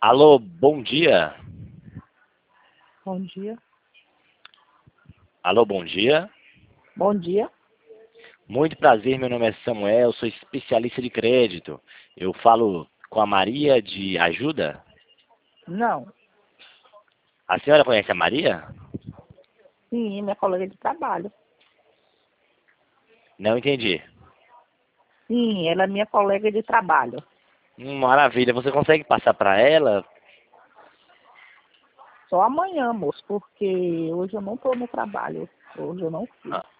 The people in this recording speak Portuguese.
Alô, bom dia. Bom dia. Alô, bom dia. Bom dia. Muito prazer, meu nome é Samuel, sou especialista de crédito. Eu falo com a Maria de Ajuda. Não. A senhora conhece a Maria? Sim, minha colega de trabalho. Não entendi. Sim, ela é minha colega de trabalho. Maravilha, você consegue passar para ela? Só amanhã, moço, porque hoje eu não estou no trabalho. Hoje eu não fui. Ah,